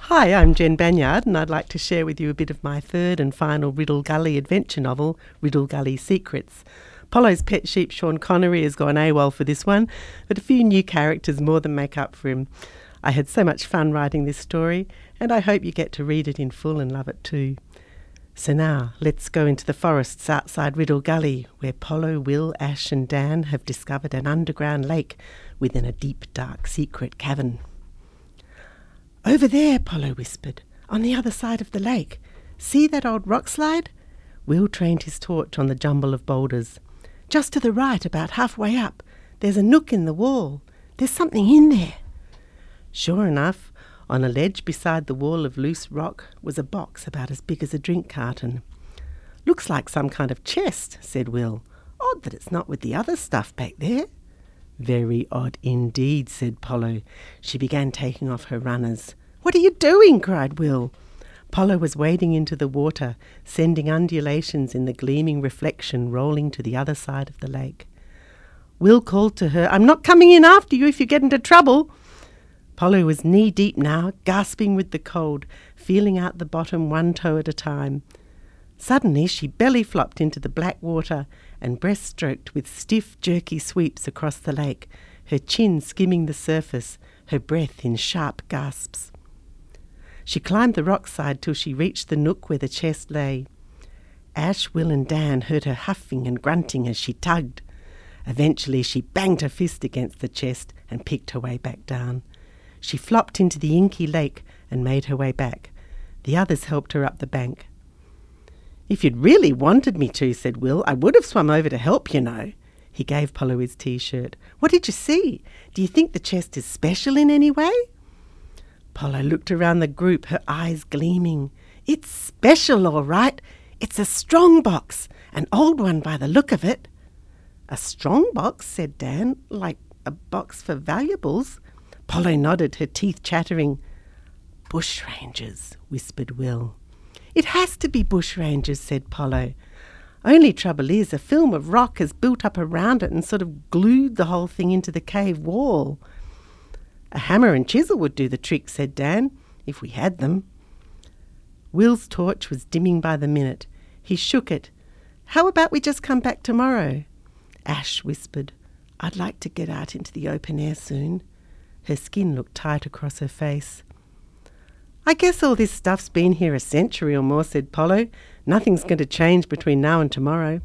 Hi, I'm Jen Banyard, and I'd like to share with you a bit of my third and final Riddle Gully adventure novel, Riddle Gully Secrets. Polo's pet sheep, Sean Connery, has gone AWOL for this one, but a few new characters more than make up for him. I had so much fun writing this story, and I hope you get to read it in full and love it too. So now, let's go into the forests outside Riddle Gully, where Polo, Will, Ash and Dan have discovered an underground lake within a deep, dark, secret cavern. "Over there," Polo whispered, "on the other side of the lake. See that old rock slide?" Will trained his torch on the jumble of boulders. "Just to the right, about halfway up. There's a nook in the wall. There's something in there." Sure enough, on a ledge beside the wall of loose rock was a box about as big as a drink carton. "Looks like some kind of chest," said Will. "Odd that it's not with the other stuff back there." "Very odd indeed," said Polo. She began taking off her runners. "What are you doing?" cried Will. Polo was wading into the water, sending undulations in the gleaming reflection rolling to the other side of the lake. Will called to her, "I'm not coming in after you if you get into trouble." Polo was knee-deep now, gasping with the cold, feeling out the bottom one toe at a time. Suddenly she belly-flopped into the black water and breast-stroked with stiff, jerky sweeps across the lake, her chin skimming the surface, her breath in sharp gasps. She climbed the rock side till she reached the nook where the chest lay. Ash, Will and Dan heard her huffing and grunting as she tugged. Eventually she banged her fist against the chest and picked her way back down. She flopped into the inky lake and made her way back. The others helped her up the bank. "If you'd really wanted me to," said Will, "I would have swum over to help, you know." He gave Polo his T-shirt. "What did you see? Do you think the chest is special in any way?" Polo looked around the group, her eyes gleaming. "It's special, all right. It's a strong box, an old one by the look of it." "A strong box?" said Dan. "Like a box for valuables?" Polo nodded, her teeth chattering. "Bushrangers," whispered Will. "It has to be bushrangers," said Polo. "Only trouble is, a film of rock has built up around it and sort of glued the whole thing into the cave wall." "A hammer and chisel would do the trick," said Dan, "if we had them." Will's torch was dimming by the minute. He shook it. "How about we just come back tomorrow?" Ash whispered, "I'd like to get out into the open air soon." Her skin looked tight across her face. "I guess all this stuff's been here a century or more," said Polo. "Nothing's going to change between now and tomorrow."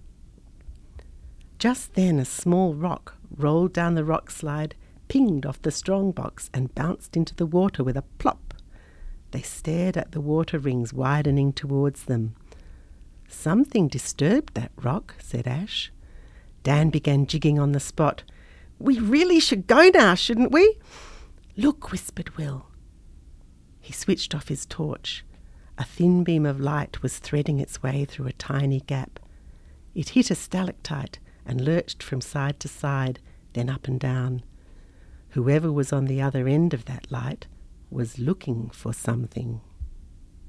Just then a small rock rolled down the rock slide, pinged off the strong box and bounced into the water with a plop. They stared at the water rings widening towards them. "Something disturbed that rock," said Ash. Dan began jigging on the spot. "We really should go now, shouldn't we?" "Look," whispered Will. He switched off his torch. A thin beam of light was threading its way through a tiny gap. It hit a stalactite and lurched from side to side, then up and down. Whoever was on the other end of that light was looking for something.